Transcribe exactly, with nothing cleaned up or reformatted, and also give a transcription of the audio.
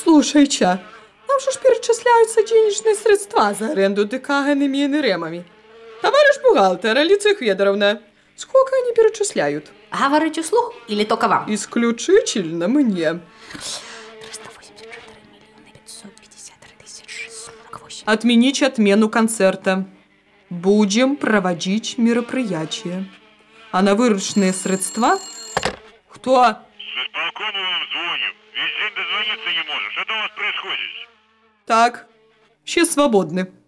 Послушайте, нам же ж перечисляются денежные средства за аренду ДК Ганемиин и Ремами. Товарищ бухгалтер, Алиция Федоровна, сколько они перечисляют? Говорить услух или только вам? Исключительно мне. триста восемьдесят четыре миллиона пятьсот пятьдесят три тысячи сорок восемь. Отменить отмену концерта. Будем проводить мероприятие. А на вырученные средства... Кто? С исполкома вам звоним. Весь день дозвониться не можем. Что у вас происходит? Так, все свободны.